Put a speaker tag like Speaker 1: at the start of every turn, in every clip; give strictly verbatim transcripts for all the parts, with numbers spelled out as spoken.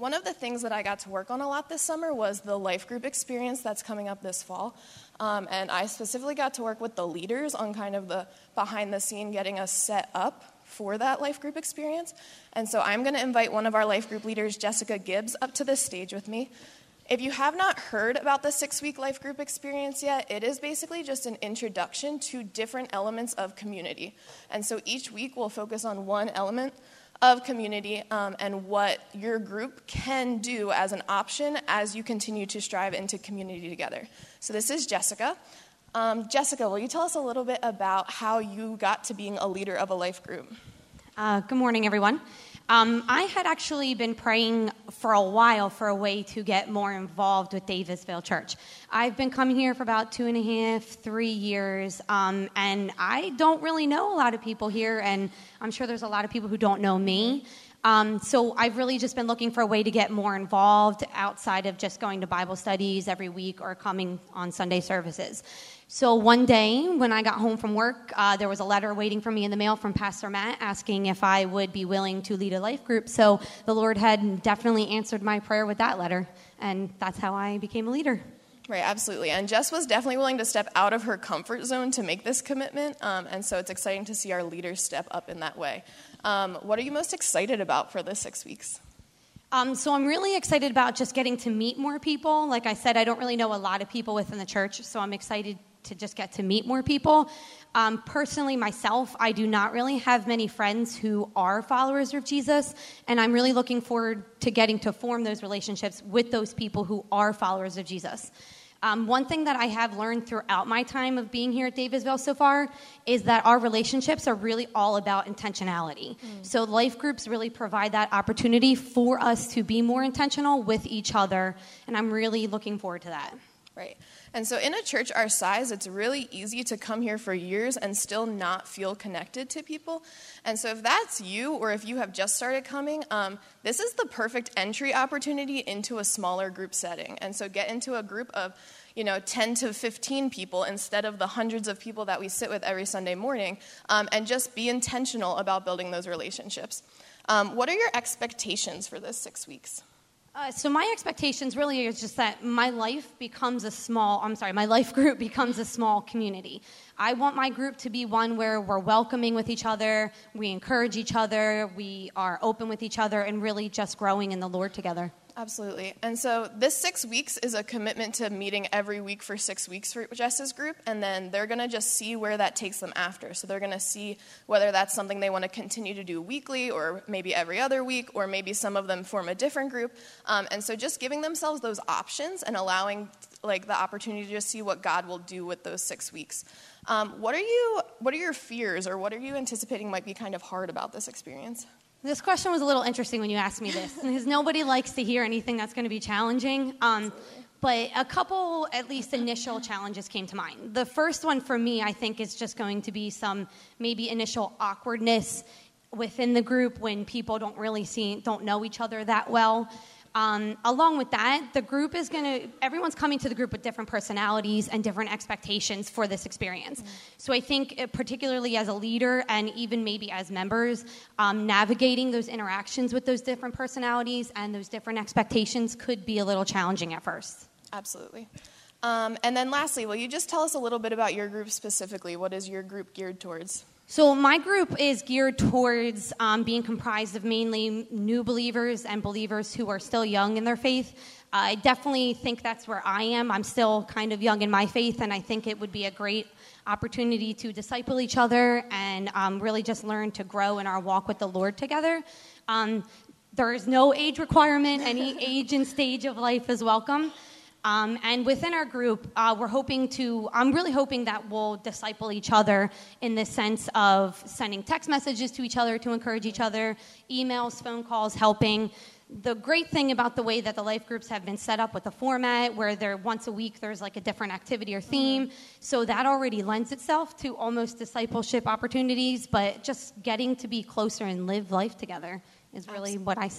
Speaker 1: one of the things that I got to work on a lot this summer was the life group experience that's coming up this fall. Um, and I specifically got to work with the leaders on kind of the behind the scene getting us set up for that life group experience. And so I'm going to invite one of our life group leaders, Jessica Gibbs, up to this stage with me. If you have not heard about the six-week life group experience yet, it is basically just an introduction to different elements of community. And so each week we'll focus on one element of community um, and what your group can do as an option as you continue to strive into community together. So this is Jessica. Um, Jessica, will you tell us a little bit about how you got to being a leader of a life group?
Speaker 2: Uh, good morning, everyone. Um, I had actually been praying for a while for a way to get more involved with Davisville Church. I've been coming here for about two and a half, three years, um, and I don't really know a lot of people here, and I'm sure there's a lot of people who don't know me. Um, so I've really just been looking for a way to get more involved outside of just going to Bible studies every week or coming on Sunday services. So one day when I got home from work, uh, there was a letter waiting for me in the mail from Pastor Matt asking if I would be willing to lead a life group. So the Lord had definitely answered my prayer with that letter, and that's how I became a leader.
Speaker 1: Right, absolutely. And Jess was definitely willing to step out of her comfort zone to make this commitment, um, and so it's exciting to see our leaders step up in that way. Um, what are you most excited about for the six weeks?
Speaker 2: Um, so I'm really excited about just getting to meet more people. Like I said, I don't really know a lot of people within the church, so I'm excited to just get to meet more people. Um, personally, myself, I do not really have many friends who are followers of Jesus, and I'm really looking forward to getting to form those relationships with those people who are followers of Jesus. Um, one thing that I have learned throughout my time of being here at Davisville so far is that our relationships are really all about intentionality. Mm. So life groups really provide that opportunity for us to be more intentional with each other, and I'm really looking forward to that.
Speaker 1: Right. And so in a church our size, it's really easy to come here for years and still not feel connected to people. And so if that's you, or if you have just started coming, um, this is the perfect entry opportunity into a smaller group setting. And so get into a group of, you know, ten to fifteen people instead of the hundreds of people that we sit with every Sunday morning, um, and just be intentional about building those relationships. Um, what are your expectations for this six weeks?
Speaker 2: Uh, so my expectations really is just that my life becomes a small, I'm sorry, my life group becomes a small community. I want my group to be one where we're welcoming with each other, we encourage each other, we are open with each other, and really just growing in the Lord together.
Speaker 1: Absolutely. And so this six weeks is a commitment to meeting every week for six weeks for Jess's group, and then they're going to just see where that takes them after. So they're going to see whether that's something they want to continue to do weekly, or maybe every other week, or maybe some of them form a different group. Um, and so just giving themselves those options and allowing like the opportunity to just see what God will do with those six weeks. Um, what are you? What are your fears, or what are you anticipating might be kind of hard about this experience?
Speaker 2: This question was a little interesting when you asked me this, because nobody likes to hear anything that's going to be challenging. Um, but a couple, at least initial challenges came to mind. The first one for me, I think, is just going to be some maybe initial awkwardness within the group when people don't really see, don't know each other that well. Um, along with that, the group is going to, everyone's coming to the group with different personalities and different expectations for this experience. Mm-hmm. So I think uh, particularly as a leader and even maybe as members, um, navigating those interactions with those different personalities and those different expectations could be a little challenging at first.
Speaker 1: Absolutely. Um, and then lastly, will you just tell us a little bit about your group specifically? What is your group geared towards?
Speaker 2: So my group is geared towards um, being comprised of mainly new believers and believers who are still young in their faith. Uh, I definitely think that's where I am. I'm still kind of young in my faith, and I think it would be a great opportunity to disciple each other and um, really just learn to grow in our walk with the Lord together. Um, there is no age requirement. Any age and stage of life is welcome. Um, and within our group, uh, we're hoping to, I'm really hoping that we'll disciple each other in the sense of sending text messages to each other to encourage each other, emails, phone calls, helping. The great thing about the way that the life groups have been set up with the format, where they're once a week, there's like a different activity or theme. So that already lends itself to almost discipleship opportunities, but just getting to be closer and live life together is really what I see.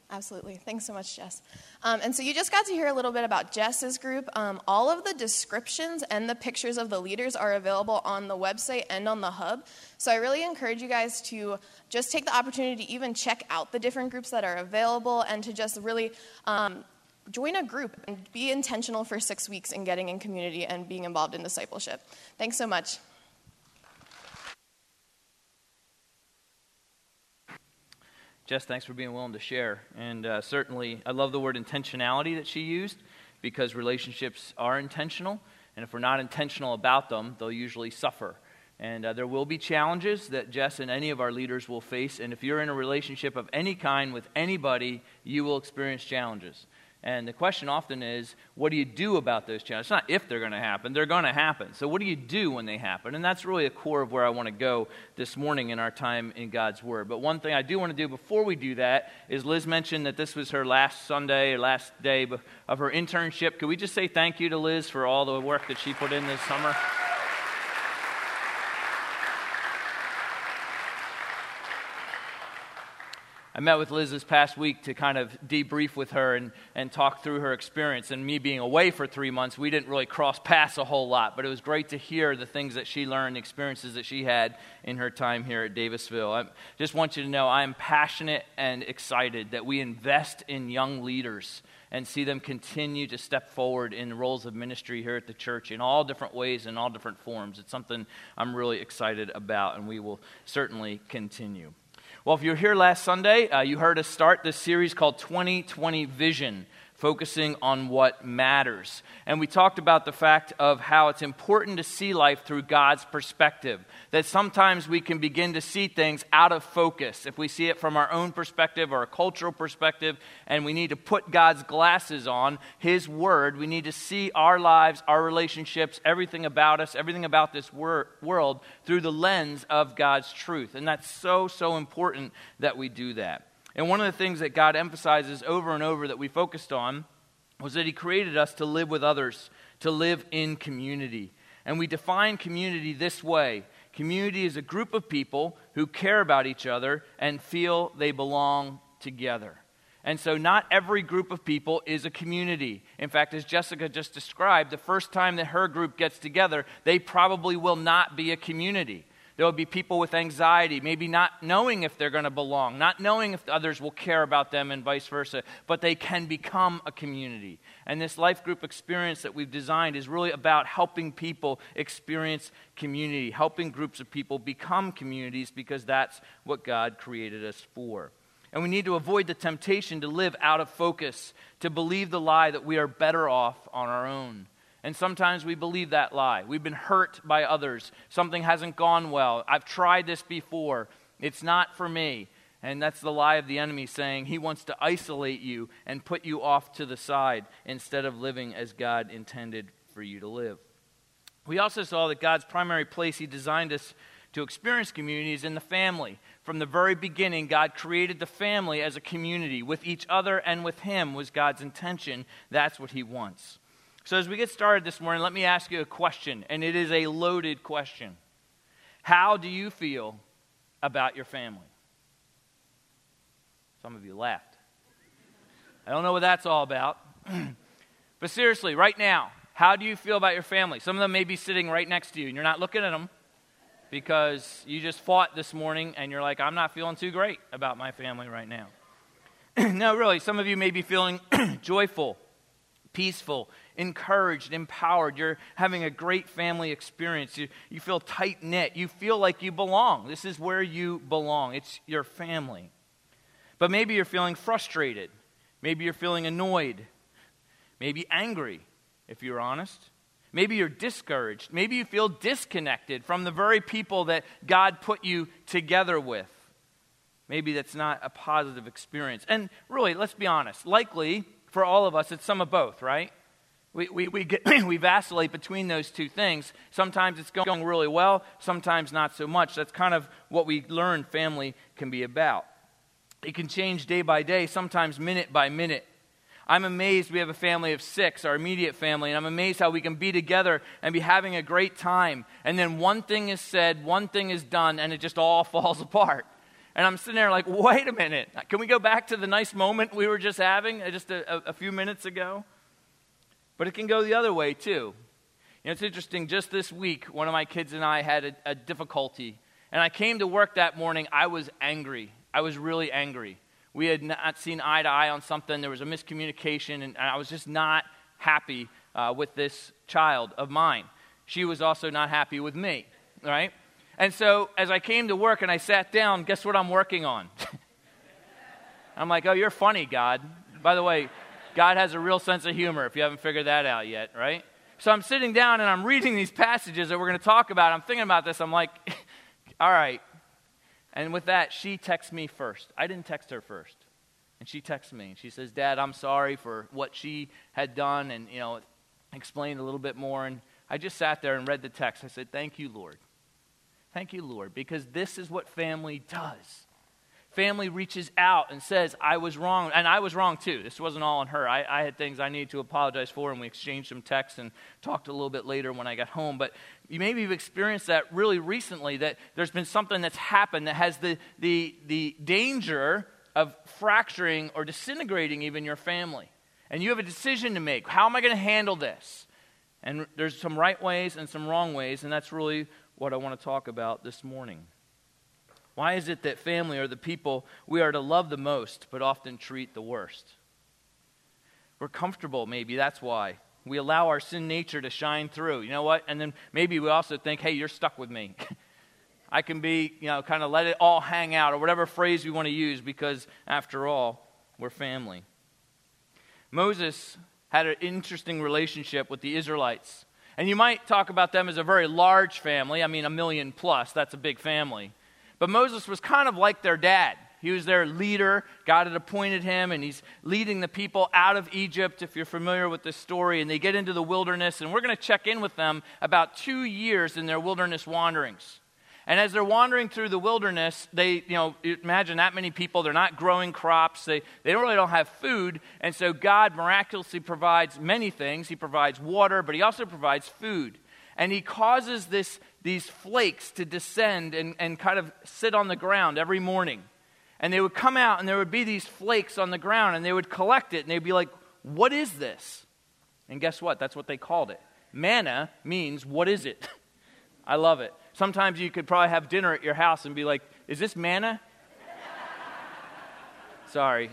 Speaker 1: Absolutely. Thanks so much, Jess. Um, and so you just got to hear a little bit about Jess's group. Um, all of the descriptions and the pictures of the leaders are available on the website and on the hub. So I really encourage you guys to just take the opportunity to even check out the different groups that are available and to just really um, join a group and be intentional for six weeks in getting in community and being involved in discipleship. Thanks so much.
Speaker 3: Jess, thanks for being willing to share. And uh, certainly, I love the word intentionality that she used, because relationships are intentional. And if we're not intentional about them, they'll usually suffer. And uh, there will be challenges that Jess and any of our leaders will face. And if you're in a relationship of any kind with anybody, you will experience challenges. And the question often is, what do you do about those challenges? It's not if they're going to happen, they're going to happen. So what do you do when they happen? And that's really a core of where I want to go this morning in our time in God's Word. But one thing I do want to do before we do that is Liz mentioned that this was her last Sunday or last day of her internship. Could we just say thank you to Liz for all the work that she put in this summer? I met with Liz this past week to kind of debrief with her and, and talk through her experience. And me being away for three months, we didn't really cross paths a whole lot. But it was great to hear the things that she learned, the experiences that she had in her time here at Davisville. I just want you to know I am passionate and excited that we invest in young leaders and see them continue to step forward in the roles of ministry here at the church in all different ways and all different forms. It's something I'm really excited about, and we will certainly continue. Well, if you were here last Sunday, uh, you heard us start this series called twenty twenty Vision, focusing on what matters. And we talked about the fact of how it's important to see life through God's perspective, that sometimes we can begin to see things out of focus if we see it from our own perspective or a cultural perspective, and we need to put God's glasses on, His Word. We need to see our lives, our relationships, everything about us, everything about this wor- world through the lens of God's truth. And that's so, so important that we do that. And one of the things that God emphasizes over and over that we focused on was that He created us to live with others, to live in community. And we define community this way. Community is a group of people who care about each other and feel they belong together. And so not every group of people is a community. In fact, as Jessica just described, the first time that her group gets together, they probably will not be a community. There will be people with anxiety, maybe not knowing if they're going to belong, not knowing if others will care about them and vice versa, but they can become a community. And this life group experience that we've designed is really about helping people experience community, helping groups of people become communities, because that's what God created us for. And we need to avoid the temptation to live out of focus, to believe the lie that we are better off on our own. And sometimes we believe that lie. We've been hurt by others. Something hasn't gone well. I've tried this before. It's not for me. And that's the lie of the enemy, saying he wants to isolate you and put you off to the side instead of living as God intended for you to live. We also saw that God's primary place He designed us to experience community is in the family. From the very beginning, God created the family as a community. With each other and with Him was God's intention. That's what He wants. So as we get started this morning, let me ask you a question, and it is a loaded question. How do you feel about your family? Some of you laughed. I don't know what that's all about. But seriously, right now, how do you feel about your family? Some of them may be sitting right next to you, and you're not looking at them because you just fought this morning, and you're like, I'm not feeling too great about my family right now. No, really, some of you may be feeling joyful, peaceful, encouraged, empowered. You're having a great family experience. You, you feel tight-knit. You feel like you belong. This is where you belong. It's your family. But maybe you're feeling frustrated. Maybe you're feeling annoyed. Maybe angry, if you're honest. Maybe you're discouraged. Maybe you feel disconnected from the very people that God put you together with. Maybe that's not a positive experience. And really, let's be honest. Likely, for all of us, it's some of both, right? We we we, get, we vacillate between those two things. Sometimes it's going really well, sometimes not so much. That's kind of what we learn family can be about. It can change day by day, sometimes minute by minute. I'm amazed we have a family of six, our immediate family, and I'm amazed how we can be together and be having a great time. And then one thing is said, one thing is done, and it just all falls apart. And I'm sitting there like, wait a minute. Can we go back to the nice moment we were just having just a, a, a few minutes ago? But it can go the other way too. You know, it's interesting. Just this week, one of my kids and I had a, a difficulty. And I came to work that morning. I was angry. I was really angry. We had not seen eye to eye on something. There was a miscommunication. And I was just not happy uh, with this child of mine. She was also not happy with me, right? And so as I came to work and I sat down, guess what I'm working on? I'm like, oh, you're funny, God. By the way, God has a real sense of humor if you haven't figured that out yet, right? So I'm sitting down and I'm reading these passages that we're going to talk about. I'm thinking about this. I'm like, all right. And with that, she texts me first. I didn't text her first. And she texts me. She says, Dad, I'm sorry for what she had done, and, you know, explained a little bit more. And I just sat there and read the text. I said, thank you, Lord. Thank you, Lord, because this is what family does. Family reaches out and says, I was wrong, and I was wrong too. This wasn't all on her. I, I had things I needed to apologize for, and we exchanged some texts and talked a little bit later when I got home. But you maybe you've experienced that really recently, that there's been something that's happened that has the, the, the danger of fracturing or disintegrating even your family. And you have a decision to make. How am I going to handle this? And there's some right ways and some wrong ways, and that's really what I want to talk about this morning. Why is it that family are the people we are to love the most, but often treat the worst? We're comfortable, maybe, that's why. We allow our sin nature to shine through. You know what? And then maybe we also think, hey, you're stuck with me. I can be, you know, kind of let it all hang out, or whatever phrase we want to use, because after all, we're family. Moses had an interesting relationship with the Israelites. And you might talk about them as a very large family. I mean, a million plus, that's a big family. But Moses was kind of like their dad. He was their leader. God had appointed him, and he's leading the people out of Egypt, if you're familiar with this story. And they get into the wilderness, and we're going to check in with them about two years in their wilderness wanderings. And as they're wandering through the wilderness, they, you know, imagine that many people, they're not growing crops, they, they don't really don't have food, and so God miraculously provides many things. He provides water, but he also provides food. And he causes this, these flakes to descend and, and kind of sit on the ground every morning. And they would come out, and there would be these flakes on the ground, and they would collect it, and they'd be like, what is this? And guess what? That's what they called it. Manna means, what is it? I love it. Sometimes you could probably have dinner at your house and be like, is this manna? Sorry.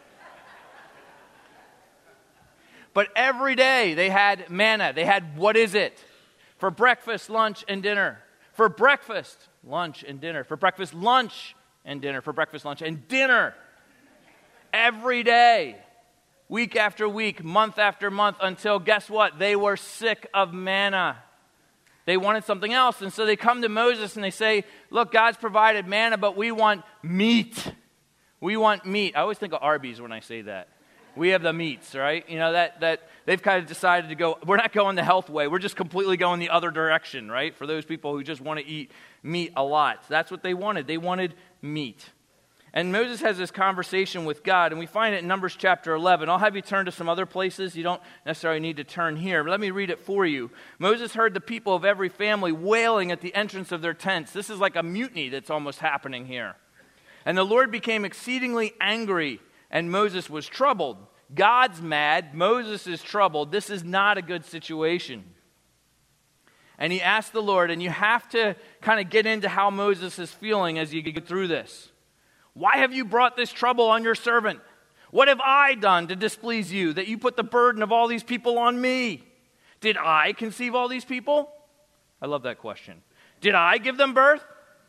Speaker 3: But every day they had manna. They had, what is it? For breakfast, lunch, and dinner. For breakfast, lunch, and dinner. For breakfast, lunch, and dinner. For breakfast, lunch, and dinner. Every day. Week after week, month after month, until, guess what? They were sick of manna. They wanted something else, and so they come to Moses and they say, look, God's provided manna, but we want meat. We want meat. I always think of Arby's when I say that. We have the meats, right? You know, that that they've kind of decided to go, we're not going the health way. We're just completely going the other direction, right? For those people who just want to eat meat a lot. That's what they wanted. They wanted meat. And Moses has this conversation with God, and we find it in Numbers chapter eleven. I'll have you turn to some other places. You don't necessarily need to turn here, but let me read it for you. Moses heard the people of every family wailing at the entrance of their tents. This is like a mutiny that's almost happening here. And the Lord became exceedingly angry, and Moses was troubled. God's mad. Moses is troubled. This is not a good situation. And he asked the Lord, and you have to kind of get into how Moses is feeling as you get through this. Why have you brought this trouble on your servant? What have I done to displease you, that you put the burden of all these people on me? Did I conceive all these people? I love that question. Did I give them birth?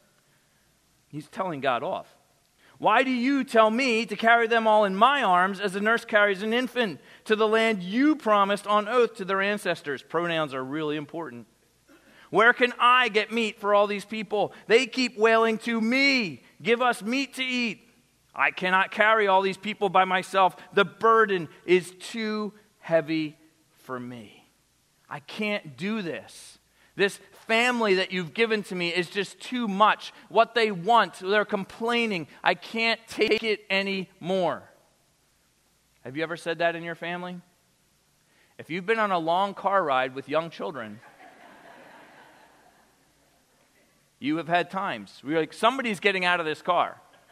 Speaker 3: He's telling God off. Why do you tell me to carry them all in my arms as a nurse carries an infant to the land you promised on oath to their ancestors? Pronouns are really important. Where can I get meat for all these people? They keep wailing to me. Give us meat to eat. I cannot carry all these people by myself. The burden is too heavy for me. I can't do this. This family that you've given to me is just too much. What they want, they're complaining. I can't take it anymore. Have you ever said that in your family? If you've been on a long car ride with young children, you have had times where you're like, somebody's getting out of this car.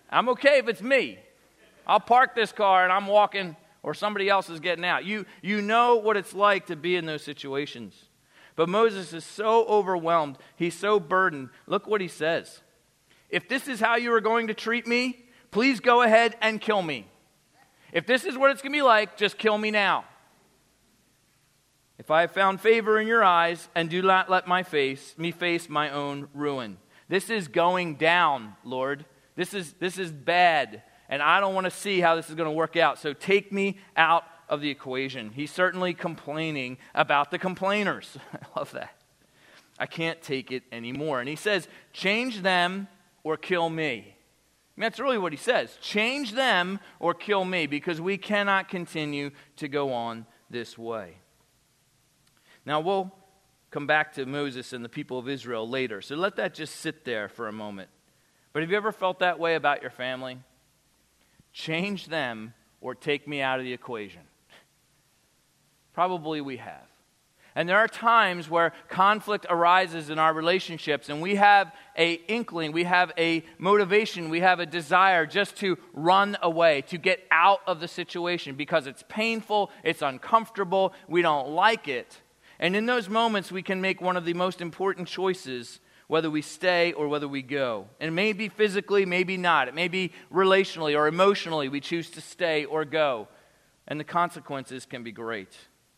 Speaker 3: I'm okay if it's me. I'll park this car and I'm walking, or somebody else is getting out. You, you know what it's like to be in those situations. But Moses is so overwhelmed. He's so burdened. Look what he says. If this is how you are going to treat me, please go ahead and kill me. If this is what it's going to be like, just kill me now. If I have found favor in your eyes, and do not let my face me face my own ruin. This is going down, Lord. This is this is bad, and I don't want to see how this is going to work out. So take me out of the equation. He's certainly complaining about the complainers. I love that. I can't take it anymore. And he says, change them or kill me. I mean, that's really what he says. Change them or kill me, because we cannot continue to go on this way. Now, we'll come back to Moses and the people of Israel later, so let that just sit there for a moment. But have you ever felt that way about your family? Change them or take me out of the equation. Probably we have. And there are times where conflict arises in our relationships, and we have a inkling, we have a motivation, we have a desire just to run away, to get out of the situation because it's painful, it's uncomfortable, we don't like it. And in those moments, we can make one of the most important choices, whether we stay or whether we go. And it may be physically, maybe not. It may be relationally or emotionally we choose to stay or go. And the consequences can be great.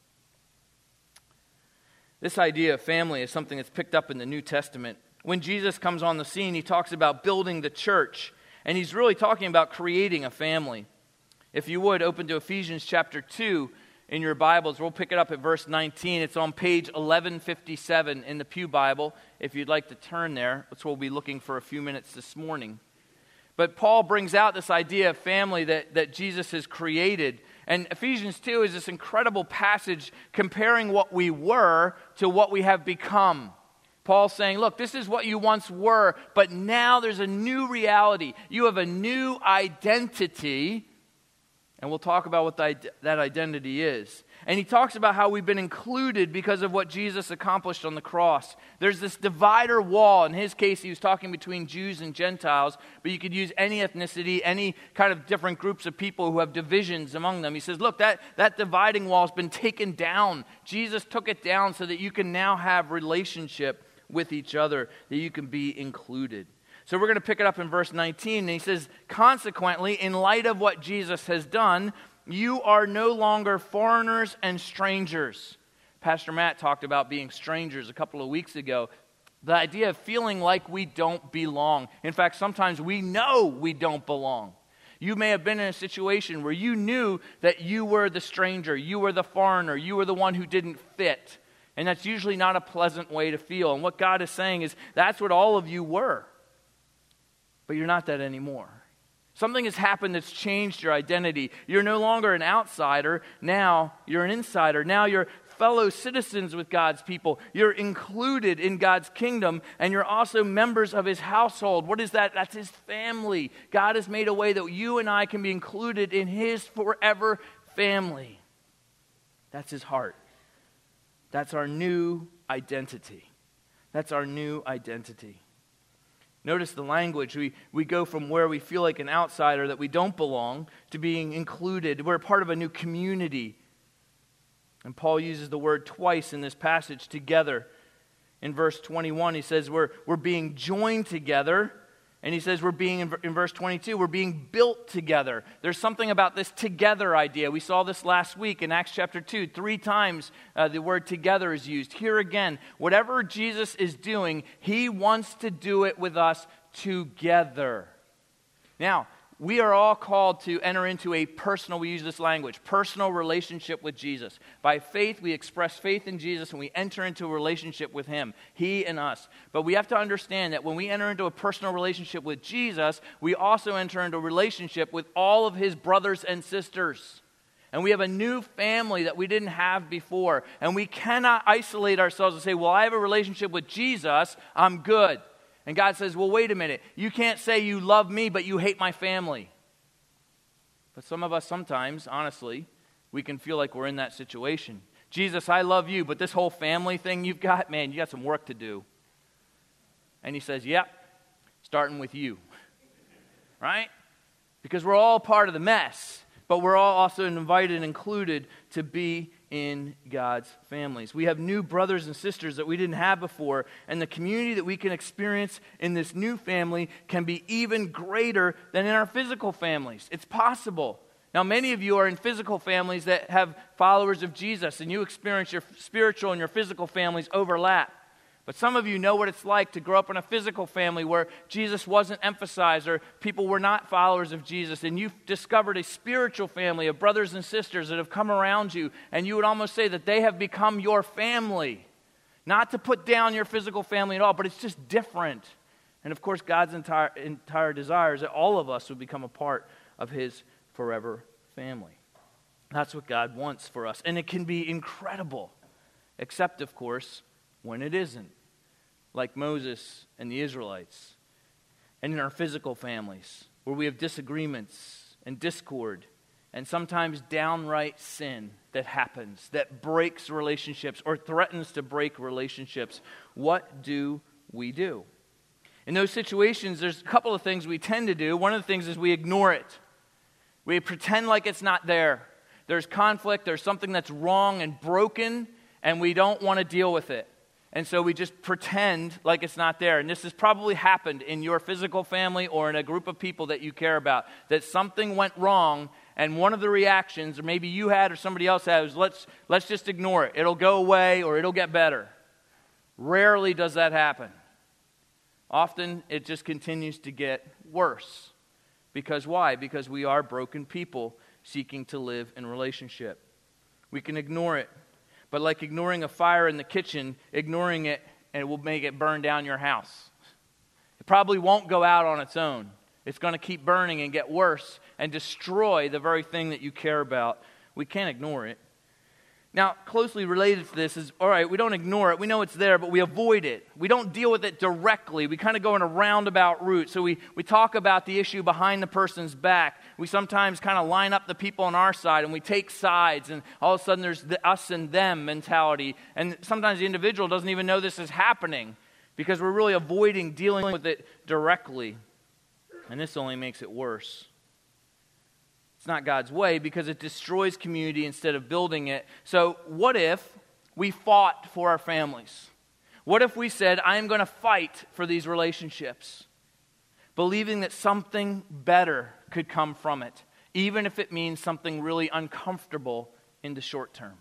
Speaker 3: This idea of family is something that's picked up in the New Testament. When Jesus comes on the scene, he talks about building the church. And he's really talking about creating a family. If you would, open to Ephesians chapter two. In your Bibles, we'll pick it up at verse nineteen. It's on page eleven fifty-seven in the Pew Bible. If you'd like to turn there, that's what we'll be looking for a few minutes this morning. But Paul brings out this idea of family that, that Jesus has created. And Ephesians two is this incredible passage comparing what we were to what we have become. Paul's saying, look, this is what you once were, but now there's a new reality. You have a new identity. And we'll talk about what that identity is. And he talks about how we've been included because of what Jesus accomplished on the cross. There's this divider wall. In his case, he was talking between Jews and Gentiles, but you could use any ethnicity, any kind of different groups of people who have divisions among them. He says, look, that, that dividing wall has been taken down. Jesus took it down so that you can now have relationship with each other, that you can be included. So we're going to pick it up in verse nineteen, and he says, consequently, in light of what Jesus has done, you are no longer foreigners and strangers. Pastor Matt talked about being strangers a couple of weeks ago. The idea of feeling like we don't belong. In fact, sometimes we know we don't belong. You may have been in a situation where you knew that you were the stranger, you were the foreigner, you were the one who didn't fit. And that's usually not a pleasant way to feel. And what God is saying is, that's what all of you were. But you're not that anymore. Something has happened that's changed your identity. You're no longer an outsider. Now you're an insider. Now you're fellow citizens with God's people. You're included in God's kingdom, and you're also members of his household. What is that? That's his family. God has made a way that you and I can be included in his forever family. That's his heart. That's our new identity. That's our new identity. Notice the language. We, we go from where we feel like an outsider, that we don't belong, to being included. We're part of a new community. And Paul uses the word twice in this passage, together. In verse twenty-one, he says we're, we're being joined together. And he says we're being, in, in verse twenty-two, we're being built together. There's something about this together idea. We saw this last week in Acts chapter two. Three times uh, the word together is used. Here again, whatever Jesus is doing, he wants to do it with us together. Now, we are all called to enter into a personal, we use this language, personal relationship with Jesus. By faith, we express faith in Jesus and we enter into a relationship with him, he and us. But we have to understand that when we enter into a personal relationship with Jesus, we also enter into a relationship with all of his brothers and sisters. And we have a new family that we didn't have before. And we cannot isolate ourselves and say, well, I have a relationship with Jesus, I'm good. And God says, well, wait a minute. You can't say you love me, but you hate my family. But some of us sometimes, honestly, we can feel like we're in that situation. Jesus, I love you, but this whole family thing you've got, man, you got some work to do. And he says, yep, starting with you. Right? because we're all part of the mess, but we're all also invited and included to be in God's families. We have new brothers and sisters that we didn't have before, and the community that we can experience in this new family can be even greater than in our physical families. It's possible. Now, many of you are in physical families that have followers of Jesus, and you experience your spiritual and your physical families overlap. But some of you know what it's like to grow up in a physical family where Jesus wasn't emphasized or people were not followers of Jesus, and you've discovered a spiritual family of brothers and sisters that have come around you, and you would almost say that they have become your family. Not to put down your physical family at all, but it's just different. And of course, God's entire, entire desire is that all of us would become a part of His forever family. That's what God wants for us, and it can be incredible, except, of course, when it isn't. Like Moses and the Israelites, and in our physical families, where we have disagreements and discord, and sometimes downright sin that happens, that breaks relationships or threatens to break relationships. What do we do? In those situations, there's a couple of things we tend to do. One of the things is we ignore it. We pretend like it's not there. There's conflict, there's something that's wrong and broken, and we don't want to deal with it. And so we just pretend like it's not there. And this has probably happened in your physical family or in a group of people that you care about, that something went wrong, and one of the reactions, or maybe you had or somebody else had, was let's, let's just ignore it. It'll go away or it'll get better. Rarely does that happen. Often it just continues to get worse. Because why? Because we are broken people seeking to live in relationship. We can ignore it. But like ignoring a fire in the kitchen, ignoring it, and it will make it burn down your house. It probably won't go out on its own. It's going to keep burning and get worse and destroy the very thing that you care about. We can't ignore it. Now, closely related to this is, all right, we don't ignore it. We know it's there, but we avoid it. We don't deal with it directly. We kind of go in a roundabout route. So we, we talk about the issue behind the person's back. We sometimes kind of line up the people on our side, and we take sides, and all of a sudden there's the us and them mentality. And sometimes the individual doesn't even know this is happening because we're really avoiding dealing with it directly. And this only makes it worse. It's not God's way because it destroys community instead of building it. So what if we fought for our families? What if we said, I am going to fight for these relationships, believing that something better could come from it, even if it means something really uncomfortable in the short term?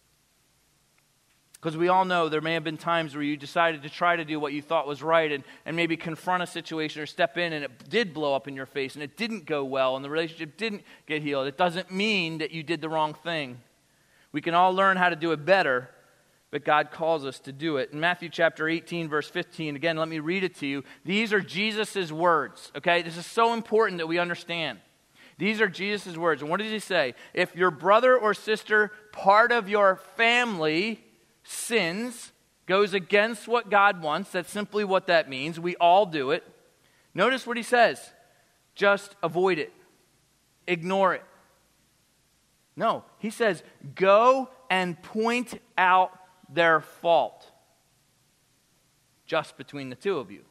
Speaker 3: Because we all know there may have been times where you decided to try to do what you thought was right and, and maybe confront a situation or step in, and it did blow up in your face and it didn't go well and the relationship didn't get healed. It doesn't mean that you did the wrong thing. We can all learn how to do it better, but God calls us to do it. In Matthew chapter eighteen, verse fifteen, again, let me read it to you. These are Jesus' words, okay? This is so important that we understand. These are Jesus' words. And what does he say? If your brother or sister, part of your family, sins, goes against what God wants, that's simply what that means. We all do it. Notice what he says. Just avoid it. Ignore it. No, he says, go and point out their fault. Just between the two of you.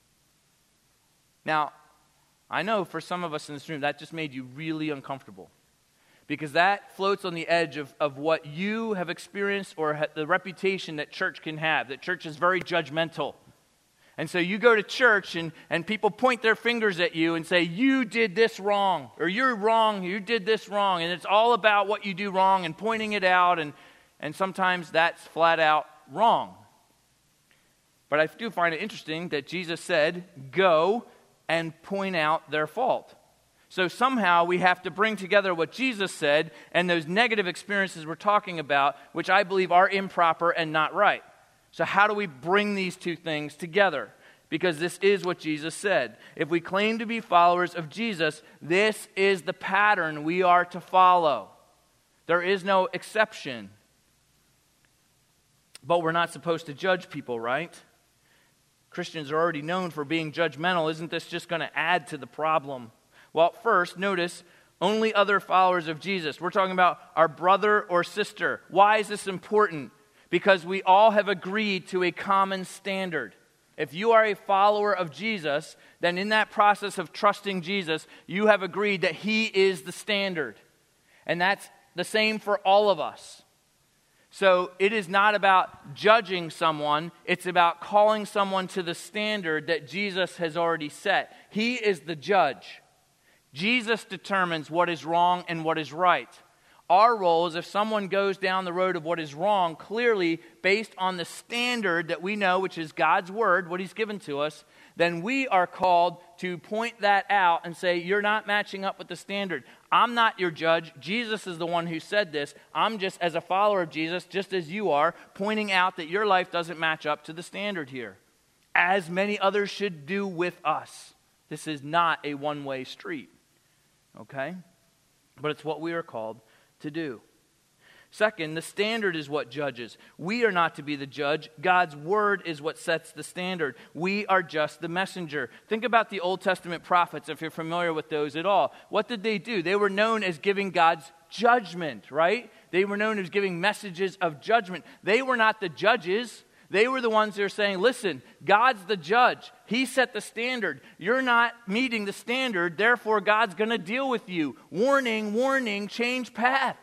Speaker 3: Now, I know for some of us in this room, that just made you really uncomfortable. Because that floats on the edge of, of what you have experienced or ha- the reputation that church can have, that church is very judgmental. And so you go to church and, and people point their fingers at you and say, you did this wrong, or you're wrong, you did this wrong. And it's all about what you do wrong and pointing it out, and, and sometimes that's flat out wrong. But I do find it interesting that Jesus said, go and point out their fault. So somehow we have to bring together what Jesus said and those negative experiences we're talking about, which I believe are improper and not right. So how do we bring these two things together? Because this is what Jesus said. If we claim to be followers of Jesus, this is the pattern we are to follow. There is no exception. But we're not supposed to judge people, right? Christians are already known for being judgmental. Isn't this just going to add to the problem? Well, first, notice, only other followers of Jesus. We're talking about our brother or sister. Why is this important? Because we all have agreed to a common standard. If you are a follower of Jesus, then in that process of trusting Jesus, you have agreed that he is the standard. And that's the same for all of us. So it is not about judging someone. It's about calling someone to the standard that Jesus has already set. He is the judge. Jesus determines what is wrong and what is right. Our role is if someone goes down the road of what is wrong, clearly based on the standard that we know, which is God's word, what he's given to us, then we are called to point that out and say, you're not matching up with the standard. I'm not your judge. Jesus is the one who said this. I'm just, as a follower of Jesus, just as you are, pointing out that your life doesn't match up to the standard here, as many others should do with us. This is not a one-way street, okay? But it's what we are called to do. Second, the standard is what judges. We are not to be the judge. God's word is what sets the standard. We are just the messenger. Think about the Old Testament prophets, if you're familiar with those at all. What did they do? They were known as giving God's judgment, right? They were known as giving messages of judgment. They were not the judges. They were the ones that are saying, listen, God's the judge. He set the standard. You're not meeting the standard, therefore God's going to deal with you. Warning, warning, change path.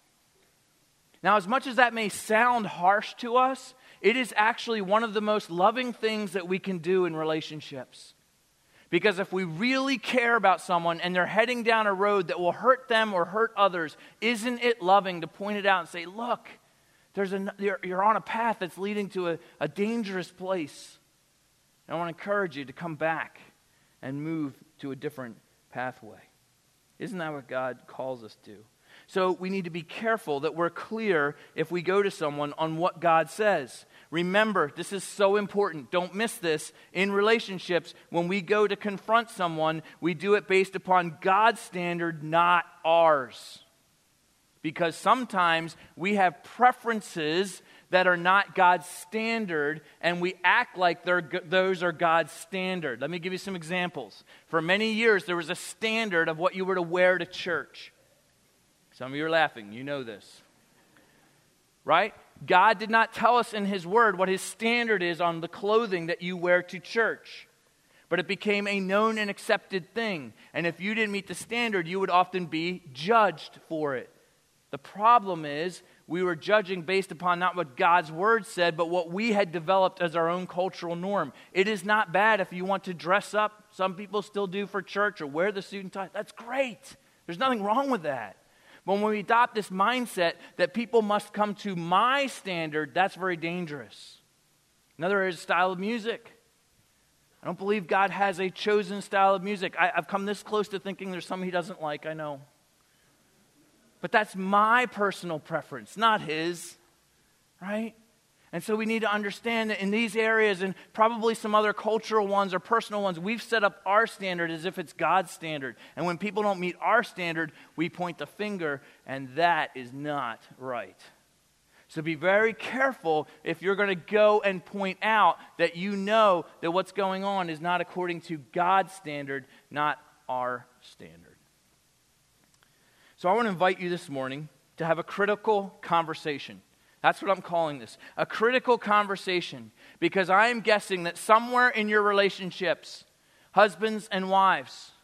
Speaker 3: Now, as much as that may sound harsh to us, it is actually one of the most loving things that we can do in relationships. Because if we really care about someone and they're heading down a road that will hurt them or hurt others, isn't it loving to point it out and say, look, there's a, you're, you're on a path that's leading to a, a dangerous place. And I want to encourage you to come back and move to a different pathway. Isn't that what God calls us to? So we need to be careful that we're clear if we go to someone on what God says. Remember, this is so important. Don't miss this. In relationships, when we go to confront someone, we do it based upon God's standard, not ours. Because sometimes we have preferences that are not God's standard, and we act like they're, those are God's standard. Let me give you some examples. For many years, there was a standard of what you were to wear to church. Some of you are laughing. You know this. Right? God did not tell us in his word what his standard is on the clothing that you wear to church. But it became a known and accepted thing. And if you didn't meet the standard, you would often be judged for it. The problem is we were judging based upon not what God's word said, but what we had developed as our own cultural norm. It is not bad if you want to dress up. Some people still do for church or wear the suit and tie. That's great. There's nothing wrong with that. But when we adopt this mindset that people must come to my standard, that's very dangerous. Another is style of music. I don't believe God has a chosen style of music. I, I've come this close to thinking there's some he doesn't like, I know. But that's my personal preference, not his, right? And so we need to understand that in these areas and probably some other cultural ones or personal ones, we've set up our standard as if it's God's standard. And when people don't meet our standard, we point the finger, and that is not right. So be very careful if you're going to go and point out that you know that what's going on is not according to God's standard, not our standard. So I want to invite you this morning to have a critical conversation. That's what I'm calling this, a critical conversation, because I am guessing that somewhere in your relationships, husbands and wives,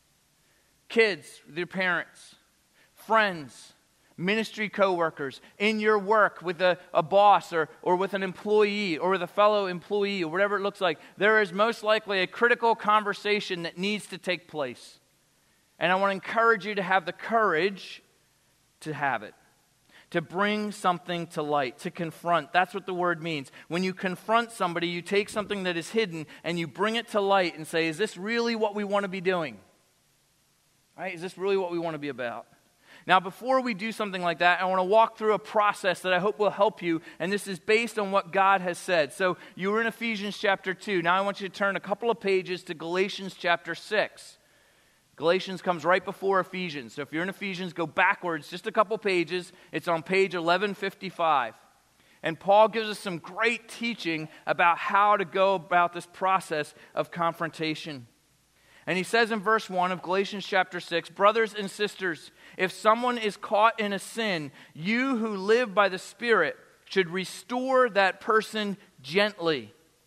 Speaker 3: kids with your parents, friends, ministry coworkers, in your work with a, a boss or, or with an employee or with a fellow employee or whatever it looks like, there is most likely a critical conversation that needs to take place. And I want to encourage you to have the courage to have it. To bring something to light, to confront. That's what the word means. When you confront somebody, you take something that is hidden and you bring it to light and say, is this really what we want to be doing? Right? Is this really what we want to be about? Now, before we do something like that, I want to walk through a process that I hope will help you, and this is based on what God has said. So you were in Ephesians chapter two. Now I want you to turn a couple of pages to Galatians chapter six. Galatians comes right before Ephesians. So if you're in Ephesians, go backwards just a couple pages. It's on page eleven fifty-five. And Paul gives us some great teaching about how to go about this process of confrontation. And he says in verse one of Galatians chapter six, brothers and sisters, if someone is caught in a sin, you who live by the Spirit should restore that person gently.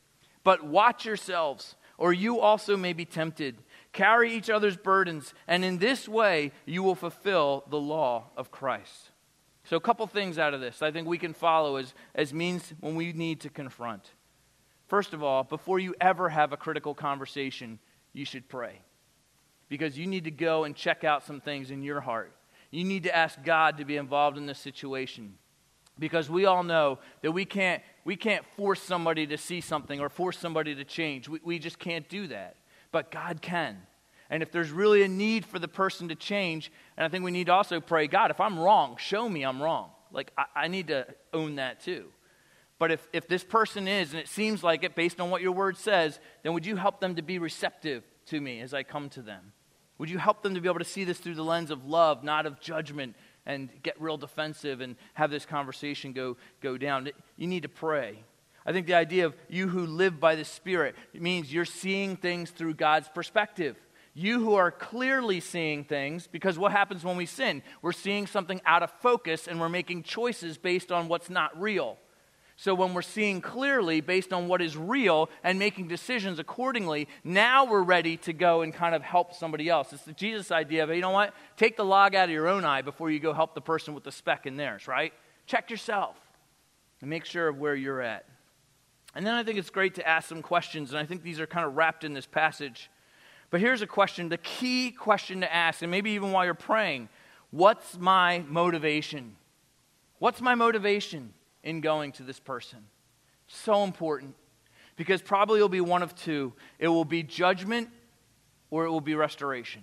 Speaker 3: But watch yourselves, or you also may be tempted. Carry each other's burdens, and in this way you will fulfill the law of Christ. So a couple things out of this I think we can follow as, as means when we need to confront. First of all, before you ever have a critical conversation, you should pray. Because you need to go and check out some things in your heart. You need to ask God to be involved in this situation. Because we all know that we can't we can't force somebody to see something or force somebody to change. We, we just can't do that. But God can. And if there's really a need for the person to change, and I think we need to also pray, God, if I'm wrong, show me I'm wrong. Like, I, I need to own that too. But if, if this person is, and it seems like it based on what your word says, then would you help them to be receptive to me as I come to them? Would you help them to be able to see this through the lens of love, not of judgment, and get real defensive and have this conversation go, go down? You need to pray. I think the idea of you who live by the Spirit, it means you're seeing things through God's perspective. You who are clearly seeing things, because what happens when we sin? We're seeing something out of focus and we're making choices based on what's not real. So when we're seeing clearly based on what is real and making decisions accordingly, now we're ready to go and kind of help somebody else. It's the Jesus idea of, you know what? Take the log out of your own eye before you go help the person with the speck in theirs, right? Check yourself and make sure of where you're at. And then I think it's great to ask some questions, and I think these are kind of wrapped in this passage. But here's a question, the key question to ask, and maybe even while you're praying, what's my motivation? What's my motivation in going to this person? So important, because probably it'll be one of two. It will be judgment or it will be restoration.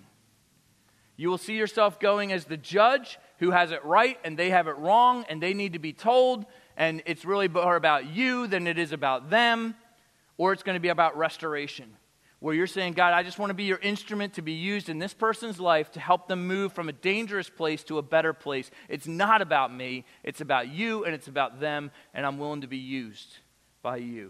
Speaker 3: You will see yourself going as the judge who has it right and they have it wrong and they need to be told, and it's really more about you than it is about them, or it's going to be about restoration, where you're saying, God, I just want to be your instrument to be used in this person's life to help them move from a dangerous place to a better place. It's not about me, it's about you and it's about them, and I'm willing to be used by you.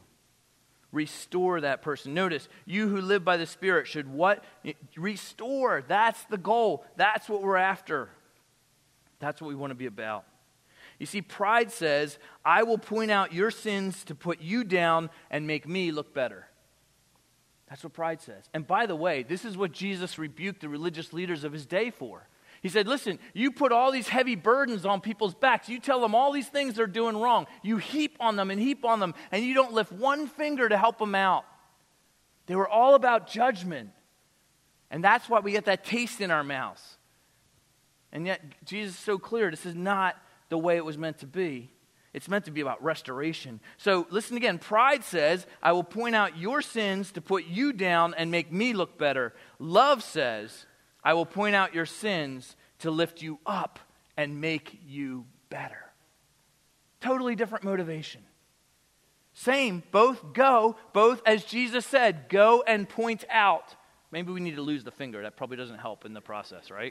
Speaker 3: Restore that person. Notice, you who live by the Spirit should what? Restore. That's the goal. That's what we're after. That's what we want to be about. You see, pride says, I will point out your sins to put you down and make me look better. That's what pride says. And by the way, this is what Jesus rebuked the religious leaders of his day for. He said, listen, you put all these heavy burdens on people's backs. You tell them all these things they're doing wrong. You heap on them and heap on them, and you don't lift one finger to help them out. They were all about judgment. And that's why we get that taste in our mouths. And yet, Jesus is so clear, this is not the way it was meant to be. It's meant to be about restoration. So listen again. Pride says, I will point out your sins to put you down and make me look better. Love says, I will point out your sins to lift you up and make you better. Totally different motivation. Same, both go, both as Jesus said, go and point out. Maybe we need to lose the finger. That probably doesn't help in the process, right?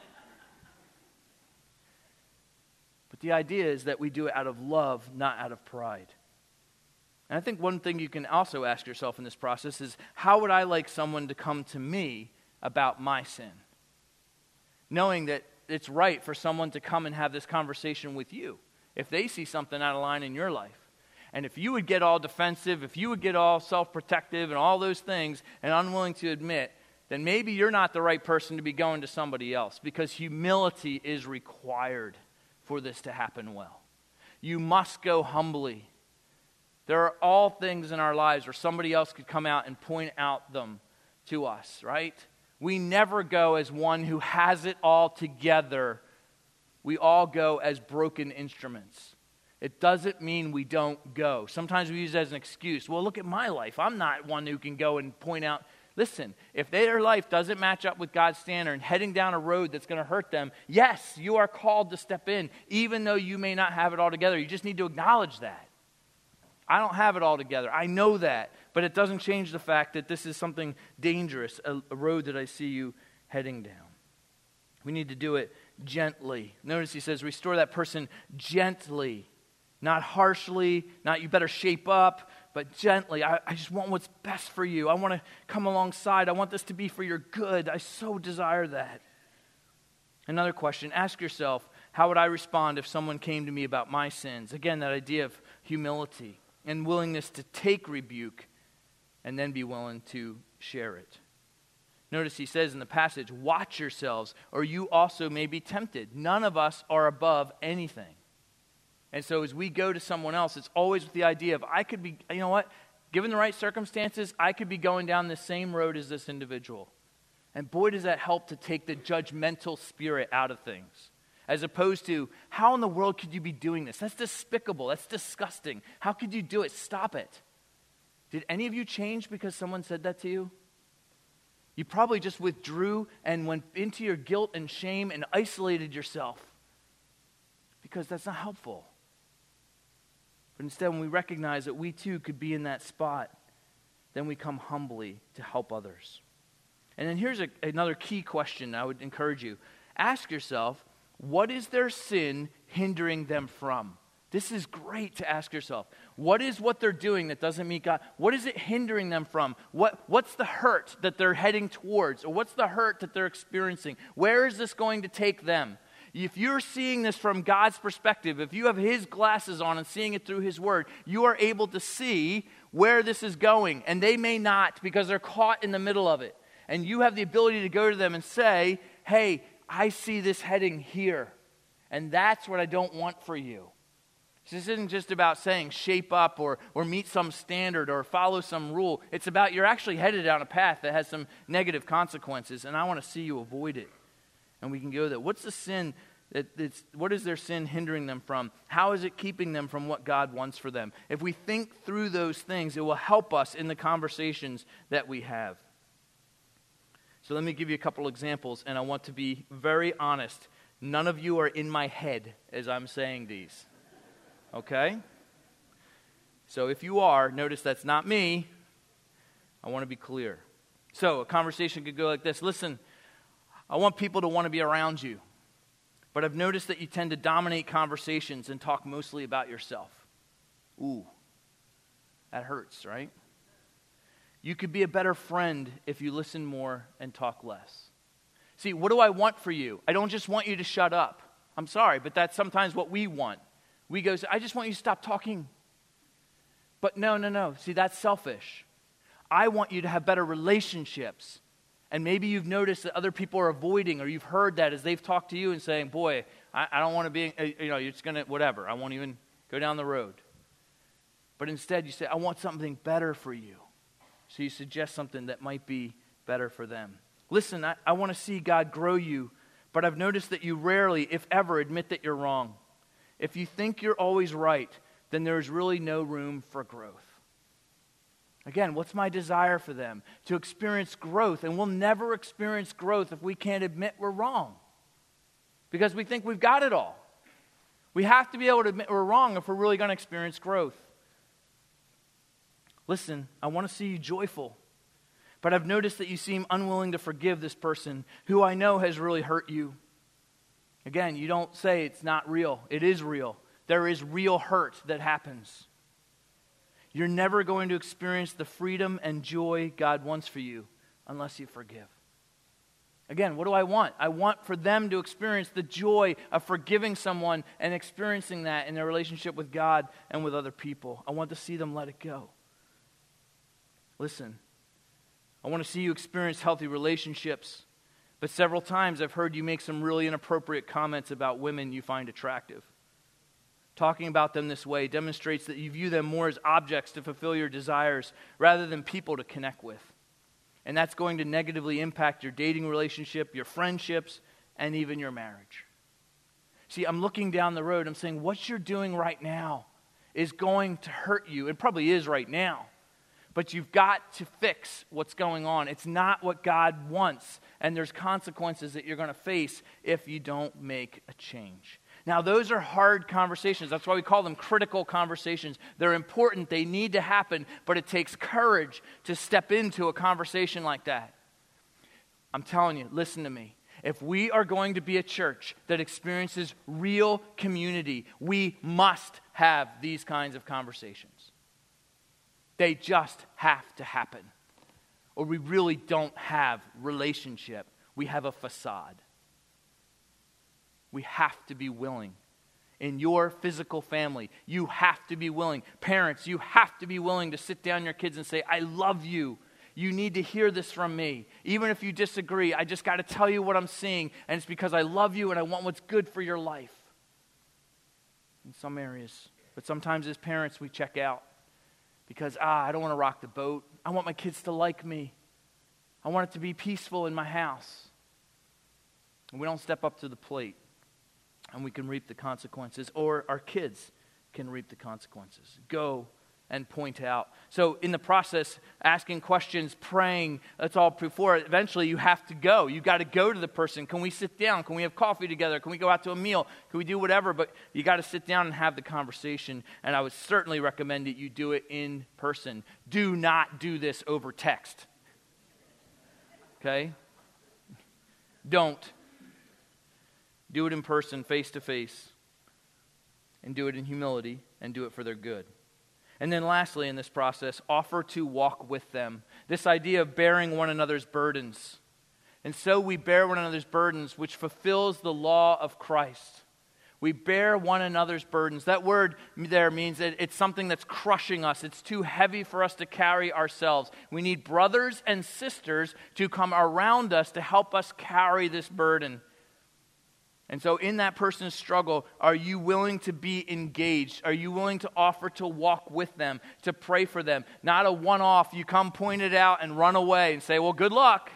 Speaker 3: But the idea is that we do it out of love, not out of pride. And I think one thing you can also ask yourself in this process is, how would I like someone to come to me about my sin? Knowing that it's right for someone to come and have this conversation with you if they see something out of line in your life. And if you would get all defensive, if you would get all self-protective and all those things and unwilling to admit, then maybe you're not the right person to be going to somebody else, because humility is required for this to happen well. You must go humbly. There are all things in our lives where somebody else could come out and point out them to us, right? We never go as one who has it all together. We all go as broken instruments. It doesn't mean we don't go. Sometimes we use it as an excuse. Well, look at my life. I'm not one who can go and point out. Listen, if their life doesn't match up with God's standard and heading down a road that's going to hurt them, yes, you are called to step in, even though you may not have it all together. You just need to acknowledge that. I don't have it all together. I know that. But it doesn't change the fact that this is something dangerous, a, a road that I see you heading down. We need to do it gently. Notice he says, restore that person gently. Not harshly, not you better shape up, but gently. I, I just want what's best for you. I want to come alongside. I want this to be for your good. I so desire that. Another question, ask yourself, how would I respond if someone came to me about my sins? Again, that idea of humility and willingness to take rebuke and then be willing to share it. Notice he says in the passage, watch yourselves, or you also may be tempted. None of us are above anything. And so as we go to someone else, it's always with the idea of, I could be, you know what, given the right circumstances, I could be going down the same road as this individual. And boy, does that help to take the judgmental spirit out of things. As opposed to, how in the world could you be doing this? That's despicable. That's disgusting. How could you do it? Stop it. Did any of you change because someone said that to you? You probably just withdrew and went into your guilt and shame and isolated yourself. Because that's not helpful. But instead, when we recognize that we too could be in that spot, then we come humbly to help others. And then here's a, another key question I would encourage you. Ask yourself, what is their sin hindering them from? This is great to ask yourself. What is what they're doing that doesn't meet God? What is it hindering them from? What, what's the hurt that they're heading towards? Or what's the hurt that they're experiencing? Where is this going to take them? If you're seeing this from God's perspective, if you have His glasses on and seeing it through His Word, you are able to see where this is going. And they may not, because they're caught in the middle of it. And you have the ability to go to them and say, hey, I see this heading here. And that's what I don't want for you. This isn't just about saying shape up or, or meet some standard or follow some rule. It's about you're actually headed down a path that has some negative consequences, and I want to see you avoid it. And we can go there. What's the sin? That it's, what is their sin hindering them from? How is it keeping them from what God wants for them? If we think through those things, it will help us in the conversations that we have. So let me give you a couple examples, and I want to be very honest. None of you are in my head as I'm saying these. Okay? So if you are, notice that's not me. I want to be clear. So a conversation could go like this. Listen, I want people to want to be around you. But I've noticed that you tend to dominate conversations and talk mostly about yourself. Ooh, that hurts, right? You could be a better friend if you listen more and talk less. See, what do I want for you? I don't just want you to shut up. I'm sorry, but that's sometimes what we want. We go, I just want you to stop talking. But no, no, no. See, that's selfish. I want you to have better relationships. And maybe you've noticed that other people are avoiding, or you've heard that as they've talked to you and saying, boy, I, I don't want to be, you know, you're just going to, whatever. I won't even go down the road. But instead you say, I want something better for you. So you suggest something that might be better for them. Listen, I, I want to see God grow you, but I've noticed that you rarely, if ever, admit that you're wrong. If you think you're always right, then there's really no room for growth. Again, what's my desire for them? To experience growth. And we'll never experience growth if we can't admit we're wrong. Because we think we've got it all. We have to be able to admit we're wrong if we're really going to experience growth. Listen, I want to see you joyful. But I've noticed that you seem unwilling to forgive this person who I know has really hurt you. Again, you don't say it's not real. It is real. There is real hurt that happens. You're never going to experience the freedom and joy God wants for you unless you forgive. Again, what do I want? I want for them to experience the joy of forgiving someone and experiencing that in their relationship with God and with other people. I want to see them let it go. Listen, I want to see you experience healthy relationships. But several times I've heard you make some really inappropriate comments about women you find attractive. Talking about them this way demonstrates that you view them more as objects to fulfill your desires rather than people to connect with. And that's going to negatively impact your dating relationship, your friendships, and even your marriage. See, I'm looking down the road. I'm saying what you're doing right now is going to hurt you. It probably is right now. But you've got to fix what's going on. It's not what God wants. And there's consequences that you're going to face if you don't make a change. Now, those are hard conversations. That's why we call them critical conversations. They're important. They need to happen. But it takes courage to step into a conversation like that. I'm telling you, listen to me. If we are going to be a church that experiences real community, we must have these kinds of conversations. They just have to happen. Or we really don't have relationship. We have a facade. We have to be willing in your physical family. You have to be willing. Parents, you have to be willing to sit down your kids and say, I love you. You need to hear this from me. Even if you disagree, I just got to tell you what I'm seeing, and it's because I love you and I want what's good for your life. In some areas. But sometimes as parents, we check out because, ah, I don't want to rock the boat. I want my kids to like me. I want it to be peaceful in my house. And we don't step up to the plate, and we can reap the consequences, or our kids can reap the consequences. Go and point out. So in the process, asking questions, praying, that's all before. Eventually, you have to go. You got to go to the person. Can we sit down? Can we have coffee together? Can we go out to a meal? Can we do whatever? But you got to sit down and have the conversation, and I would certainly recommend that you do it in person. Do not do this over text. Okay? Don't. Do it in person, face to face, and do it in humility, and do it for their good. And then lastly in this process, offer to walk with them. This idea of bearing one another's burdens. And so we bear one another's burdens, which fulfills the law of Christ. We bear one another's burdens. That word there means that it's something that's crushing us. It's too heavy for us to carry ourselves. We need brothers and sisters to come around us to help us carry this burden. And so in that person's struggle, are you willing to be engaged? Are you willing to offer to walk with them, to pray for them? Not a one-off, you come point it out and run away and say, well, good luck.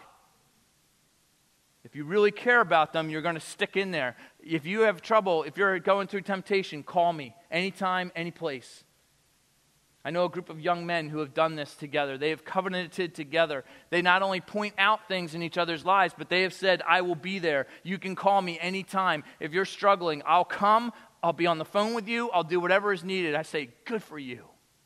Speaker 3: If you really care about them, you're going to stick in there. If you have trouble, if you're going through temptation, call me. Anytime, any place. I know a group of young men who have done this together. They have covenanted together. They not only point out things in each other's lives, but they have said, I will be there. You can call me anytime. If you're struggling, I'll come. I'll be on the phone with you. I'll do whatever is needed. I say, good for you.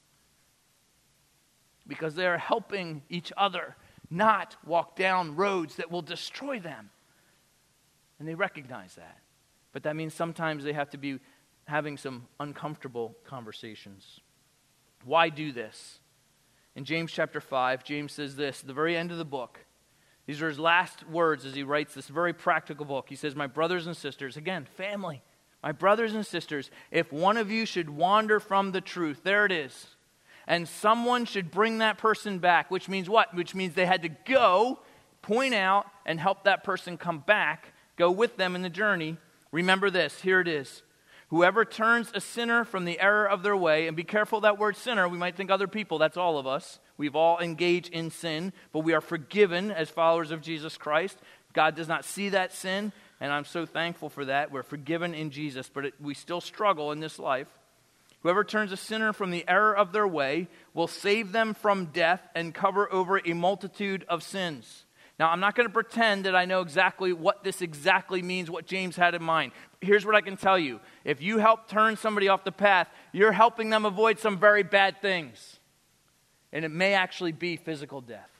Speaker 3: Because they are helping each other not walk down roads that will destroy them. And they recognize that. But that means sometimes they have to be having some uncomfortable conversations. Why do this? In James chapter five, James says this, at the very end of the book. These are his last words as he writes this very practical book. He says, my brothers and sisters, again, family, my brothers and sisters, if one of you should wander from the truth, there it is, and someone should bring that person back, which means what? Which means they had to go, point out, and help that person come back, go with them in the journey. Remember this, here it is. Whoever turns a sinner from the error of their way, and be careful that word sinner, we might think other people, that's all of us. We've all engaged in sin, but we are forgiven as followers of Jesus Christ. God does not see that sin, and I'm so thankful for that. We're forgiven in Jesus, but it, we still struggle in this life. Whoever turns a sinner from the error of their way will save them from death and cover over a multitude of sins. Now, I'm not going to pretend that I know exactly what this exactly means, what James had in mind. Here's what I can tell you. If you help turn somebody off the path, you're helping them avoid some very bad things. And it may actually be physical death.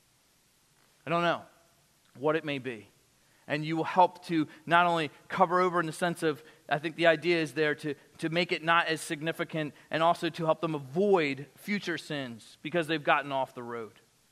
Speaker 3: I don't know what it may be. And you will help to not only cover over in the sense of, I think the idea is there to, to make it not as significant, and also to help them avoid future sins because they've gotten off the road.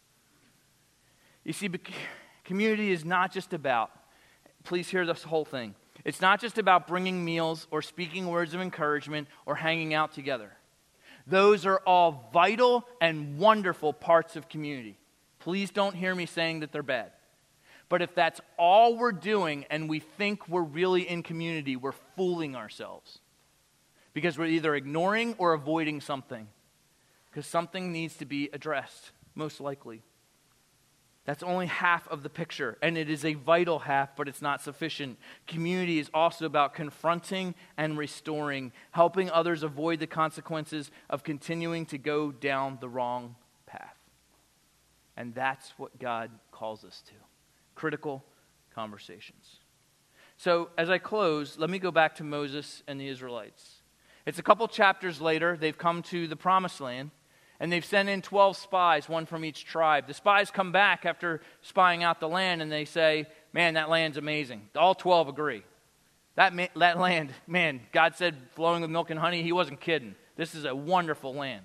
Speaker 3: You see, community is not just about, please hear this whole thing. It's not just about bringing meals or speaking words of encouragement or hanging out together. Those are all vital and wonderful parts of community. Please don't hear me saying that they're bad. But if that's all we're doing and we think we're really in community, we're fooling ourselves. Because we're either ignoring or avoiding something. Because something needs to be addressed, most likely. That's only half of the picture, and it is a vital half, but it's not sufficient. Community is also about confronting and restoring, helping others avoid the consequences of continuing to go down the wrong path. And that's what God calls us to. Critical conversations. So as I close, let me go back to Moses and the Israelites. It's a couple chapters later. They've come to the Promised Land. And they've sent in twelve spies, one from each tribe. The spies come back after spying out the land, and they say, man, that land's amazing. All twelve agree. That, ma- that land, man, God said flowing with milk and honey. He wasn't kidding. This is a wonderful land.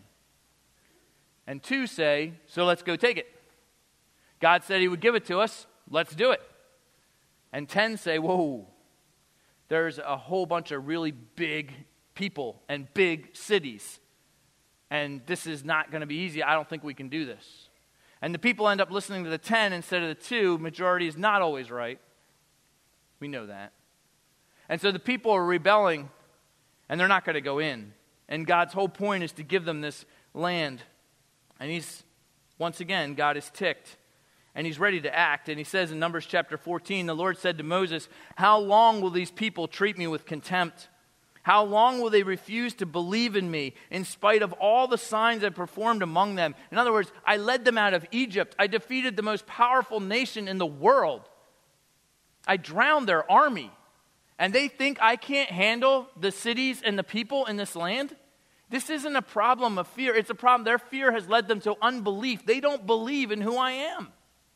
Speaker 3: And two say, so let's go take it. God said he would give it to us. Let's do it. And ten say, whoa, there's a whole bunch of really big people and big cities. And this is not going to be easy. I don't think we can do this. And the people end up listening to the ten instead of the two. Majority is not always right. We know that. And so the people are rebelling, and they're not going to go in. And God's whole point is to give them this land. And he's, once again, God is ticked. And he's ready to act. And he says in Numbers chapter fourteen, the Lord said to Moses, "How long will these people treat me with contempt? How long will they refuse to believe in me in spite of all the signs I performed among them?" In other words, I led them out of Egypt. I defeated the most powerful nation in the world. I drowned their army. And they think I can't handle the cities and the people in this land? This isn't a problem of fear. It's a problem. Their fear has led them to unbelief. They don't believe in who I am.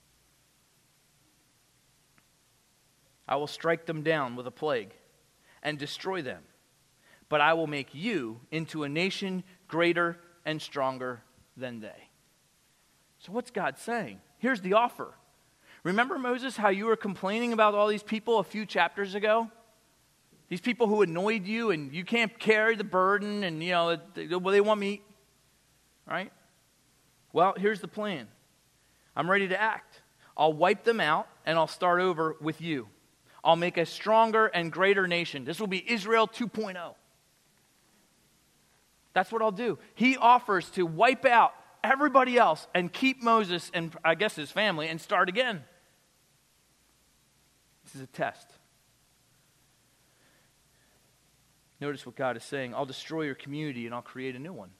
Speaker 3: I will strike them down with a plague and destroy them. But I will make you into a nation greater and stronger than they. So what's God saying? Here's the offer. Remember, Moses, how you were complaining about all these people a few chapters ago? These people who annoyed you and you can't carry the burden and, you know, they, well, they want meat, right? Well, here's the plan. I'm ready to act. I'll wipe them out and I'll start over with you. I'll make a stronger and greater nation. This will be Israel two point oh. That's what I'll do. He offers to wipe out everybody else and keep Moses and I guess his family and start again. This is a test. Notice what God is saying. I'll destroy your community and I'll create a new one.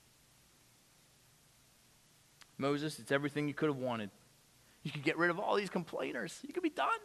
Speaker 3: Moses, it's everything you could have wanted. You could get rid of all these complainers. You could be done.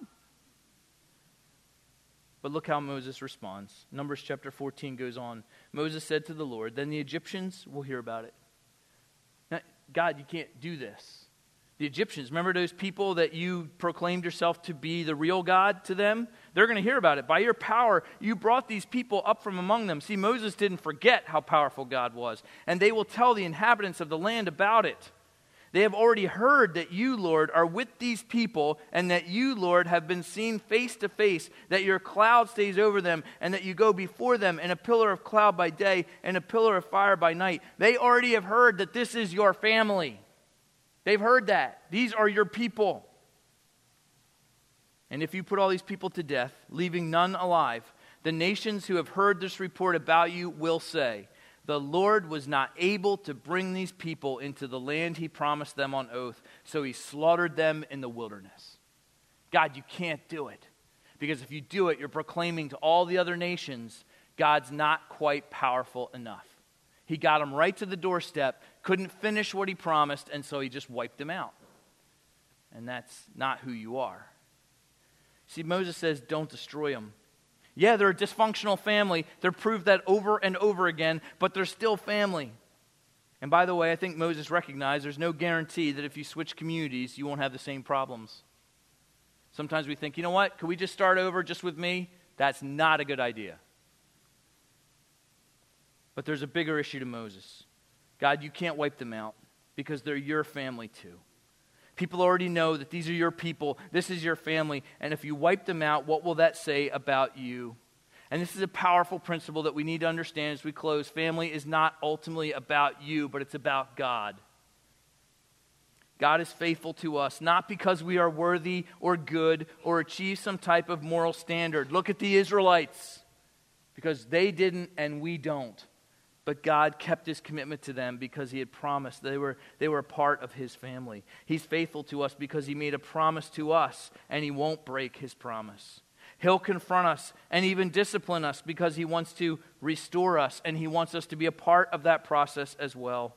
Speaker 3: But look how Moses responds. Numbers chapter fourteen goes on. Moses said to the Lord, "Then the Egyptians will hear about it." Now, God, you can't do this. The Egyptians, remember those people that you proclaimed yourself to be the real God to them? They're going to hear about it. By your power, you brought these people up from among them. See, Moses didn't forget how powerful God was. And they will tell the inhabitants of the land about it. They have already heard that you, Lord, are with these people, and that you, Lord, have been seen face to face, that your cloud stays over them, and that you go before them in a pillar of cloud by day and a pillar of fire by night. They already have heard that this is your family. They've heard that. These are your people. And if you put all these people to death, leaving none alive, the nations who have heard this report about you will say, "The Lord was not able to bring these people into the land he promised them on oath, so he slaughtered them in the wilderness." God, you can't do it. Because if you do it, you're proclaiming to all the other nations, God's not quite powerful enough. He got them right to the doorstep, couldn't finish what he promised, and so he just wiped them out. And that's not who you are. See, Moses says, don't destroy them. Yeah, they're a dysfunctional family. They're proved that over and over again, but they're still family. And by the way, I think Moses recognized there's no guarantee that if you switch communities, you won't have the same problems. Sometimes we think, you know what, can we just start over just with me? That's not a good idea. But there's a bigger issue to Moses. God, you can't wipe them out because they're your family too. People already know that these are your people, this is your family, and if you wipe them out, what will that say about you? And this is a powerful principle that we need to understand as we close. Family is not ultimately about you, but it's about God. God is faithful to us, not because we are worthy or good or achieve some type of moral standard. Look at the Israelites, because they didn't and we don't. But God kept his commitment to them because he had promised they were, they were a part of his family. He's faithful to us because he made a promise to us and he won't break his promise. He'll confront us and even discipline us because he wants to restore us and he wants us to be a part of that process as well.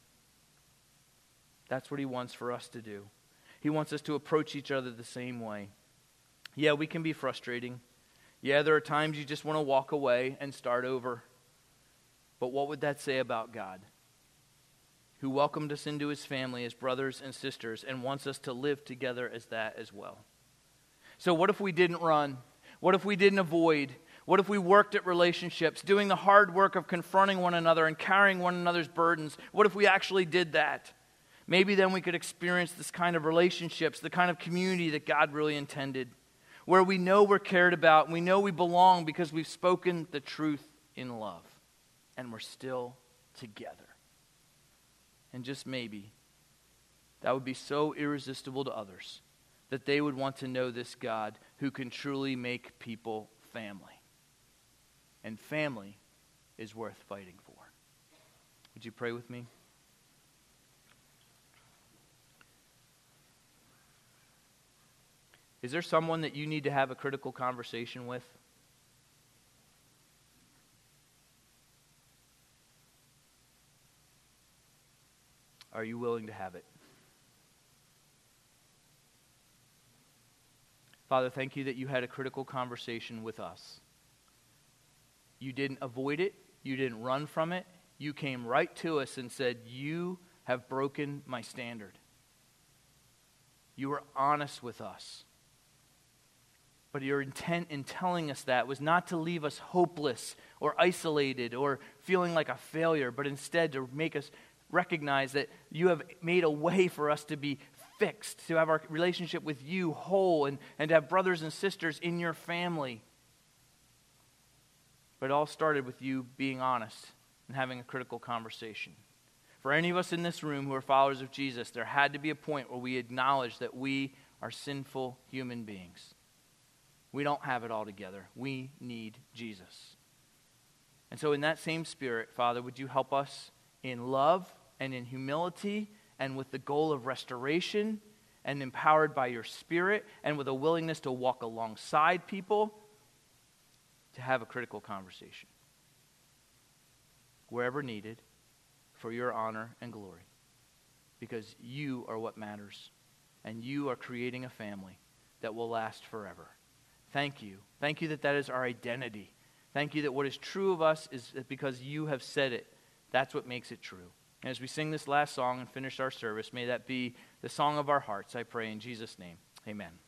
Speaker 3: That's what he wants for us to do. He wants us to approach each other the same way. Yeah, we can be frustrating. Yeah, there are times you just want to walk away and start over. But what would that say about God, who welcomed us into his family as brothers and sisters and wants us to live together as that as well? So what if we didn't run? What if we didn't avoid? What if we worked at relationships, doing the hard work of confronting one another and carrying one another's burdens? What if we actually did that? Maybe then we could experience this kind of relationships, the kind of community that God really intended. where we know we're cared about and we know we belong because we've spoken the truth in love and we're still together. And just maybe that would be so irresistible to others that they would want to know this God who can truly make people family. And family is worth fighting for. Would you pray with me? Is there someone that you need to have a critical conversation with? Are you willing to have it? Father, thank you that you had a critical conversation with us. You didn't avoid it. You didn't run from it. You came right to us and said, you have broken my standard. You were honest with us. But your intent in telling us that was not to leave us hopeless or isolated or feeling like a failure, but instead to make us recognize that you have made a way for us to be fixed, to have our relationship with you whole, and, and to have brothers and sisters in your family. But it all started with you being honest and having a critical conversation. For any of us in this room who are followers of Jesus, there had to be a point where we acknowledge that we are sinful human beings. We don't have it all together. We need Jesus. And so in that same spirit, Father, would you help us in love and in humility and with the goal of restoration and empowered by your Spirit and with a willingness to walk alongside people to have a critical conversation wherever needed for your honor and glory, because you are what matters and you are creating a family that will last forever. Thank you. Thank you that that is our identity. Thank you that what is true of us is that because you have said it, that's what makes it true. And as we sing this last song and finish our service, may that be the song of our hearts, I pray in Jesus' name. Amen.